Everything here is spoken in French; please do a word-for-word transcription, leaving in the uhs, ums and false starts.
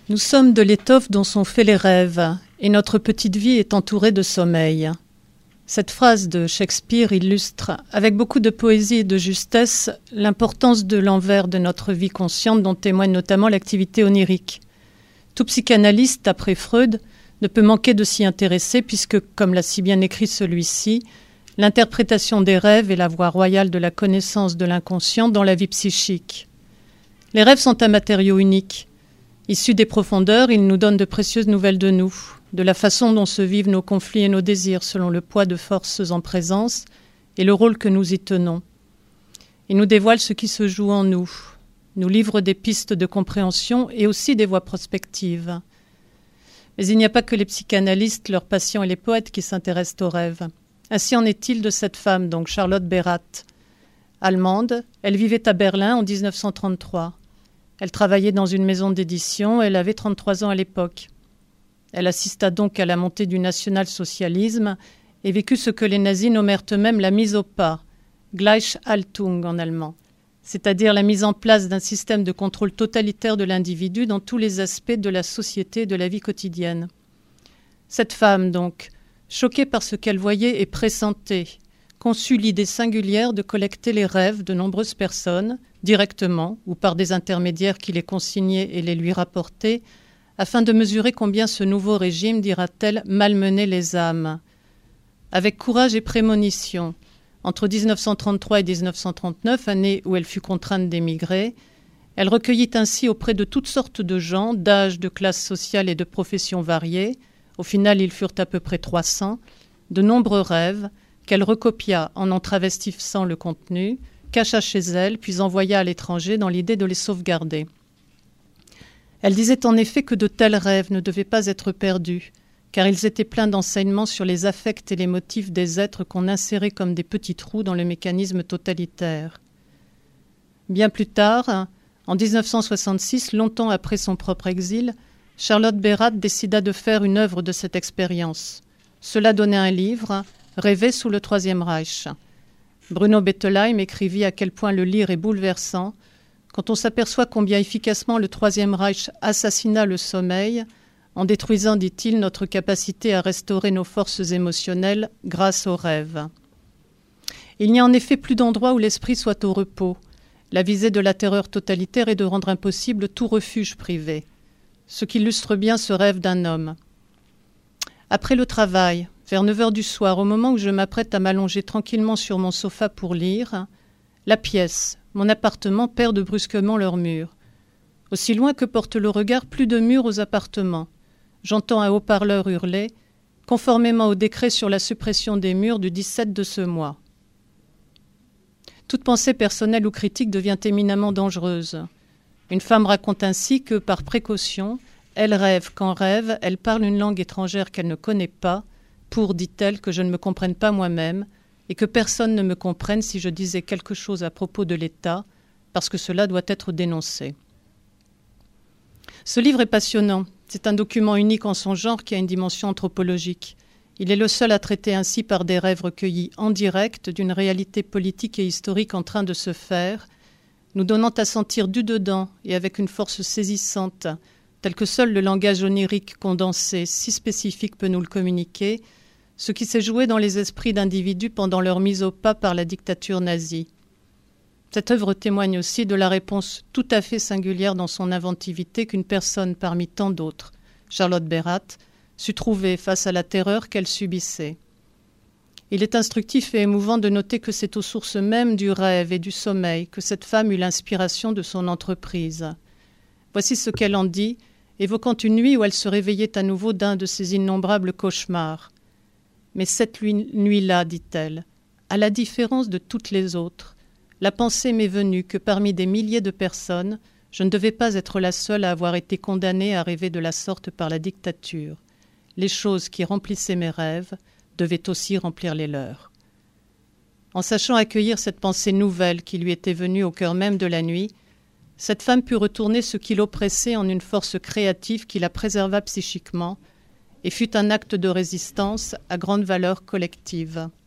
Nous sommes de l'étoffe dont sont faits les rêves, et notre petite vie est entourée de sommeil. Cette phrase de Shakespeare illustre, avec beaucoup de poésie et de justesse, l'importance de l'envers de notre vie consciente dont témoigne notamment l'activité onirique. Tout psychanalyste, après Freud, ne peut manquer de s'y intéresser puisque, comme l'a si bien écrit celui-ci, l'interprétation des rêves est la voie royale de la connaissance de l'inconscient dans la vie psychique. Les rêves sont un matériau unique. Issus des profondeurs, ils nous donnent de précieuses nouvelles de nous, de la façon dont se vivent nos conflits et nos désirs selon le poids de forces en présence et le rôle que nous y tenons. Ils nous dévoilent ce qui se joue en nous, nous livrent des pistes de compréhension et aussi des voies prospectives. Mais il n'y a pas que les psychanalystes, leurs patients et les poètes qui s'intéressent aux rêves. Ainsi en est-il de cette femme, donc Charlotte Berath. Allemande, elle vivait à Berlin en dix-neuf cent trente-trois. Elle travaillait dans une maison d'édition, elle avait trente-trois ans à l'époque. Elle assista donc à la montée du national-socialisme et vécut ce que les nazis nommèrent eux-mêmes la mise au pas, Gleichhaltung en allemand, c'est-à-dire la mise en place d'un système de contrôle totalitaire de l'individu dans tous les aspects de la société et de la vie quotidienne. Cette femme, donc, choquée par ce qu'elle voyait et pressentait, conçut l'idée singulière de collecter les rêves de nombreuses personnes, directement ou par des intermédiaires qui les consignaient et les lui rapportaient, afin de mesurer combien ce nouveau régime, dira-t-elle, malmenait les âmes. Avec courage et prémonition, entre dix-neuf cent trente-trois et dix-neuf cent trente-neuf, année où elle fut contrainte d'émigrer, elle recueillit ainsi auprès de toutes sortes de gens, d'âge, de classes sociales et de professions variées, au final ils furent à peu près trois cents, de nombreux rêves, qu'elle recopia en en travestissant le contenu, cacha chez elle, puis envoya à l'étranger dans l'idée de les sauvegarder. Elle disait en effet que de tels rêves ne devaient pas être perdus, car ils étaient pleins d'enseignements sur les affects et les motifs des êtres qu'on insérait comme des petits trous dans le mécanisme totalitaire. Bien plus tard, en dix-neuf cent soixante-six, longtemps après son propre exil, Charlotte Berath décida de faire une œuvre de cette expérience. Cela donnait un livre, Rêver sous le Troisième Reich. Bruno Bettelheim écrivit à quel point le lire est bouleversant quand on s'aperçoit combien efficacement le Troisième Reich assassina le sommeil en détruisant, dit-il, notre capacité à restaurer nos forces émotionnelles grâce aux rêves. Il n'y a en effet plus d'endroit où l'esprit soit au repos. La visée de la terreur totalitaire est de rendre impossible tout refuge privé, ce qu'illustre bien ce rêve d'un homme. Après le travail, vers neuf heures du soir, au moment où je m'apprête à m'allonger tranquillement sur mon sofa pour lire, la pièce, mon appartement, perdent brusquement leurs murs. Aussi loin que porte le regard, plus de murs aux appartements. J'entends un haut-parleur hurler, conformément au décret sur la suppression des murs du dix-sept de ce mois. Toute pensée personnelle ou critique devient éminemment dangereuse. Une femme raconte ainsi que, par précaution, elle rêve qu'en rêve, elle parle une langue étrangère qu'elle ne connaît pas, pour, dit-elle, que je ne me comprenne pas moi-même et que personne ne me comprenne si je disais quelque chose à propos de l'État, parce que cela doit être dénoncé. Ce livre est passionnant. C'est un document unique en son genre qui a une dimension anthropologique. Il est le seul à traiter ainsi par des rêves recueillis en direct d'une réalité politique et historique en train de se faire, nous donnant à sentir du dedans et avec une force saisissante, tel que seul le langage onirique condensé, si spécifique, peut nous le communiquer, ce qui s'est joué dans les esprits d'individus pendant leur mise au pas par la dictature nazie. Cette œuvre témoigne aussi de la réponse tout à fait singulière dans son inventivité qu'une personne parmi tant d'autres, Charlotte Berath, sut trouver face à la terreur qu'elle subissait. Il est instructif et émouvant de noter que c'est aux sources mêmes du rêve et du sommeil que cette femme eut l'inspiration de son entreprise. Voici ce qu'elle en dit, évoquant une nuit où elle se réveillait à nouveau d'un de ses innombrables cauchemars. « Mais cette nuit-là, dit-elle, à la différence de toutes les autres, la pensée m'est venue que parmi des milliers de personnes, je ne devais pas être la seule à avoir été condamnée à rêver de la sorte par la dictature. Les choses qui remplissaient mes rêves devaient aussi remplir les leurs. » En sachant accueillir cette pensée nouvelle qui lui était venue au cœur même de la nuit, cette femme put retourner ce qui l'oppressait en une force créative qui la préserva psychiquement et fut un acte de résistance à grande valeur collective.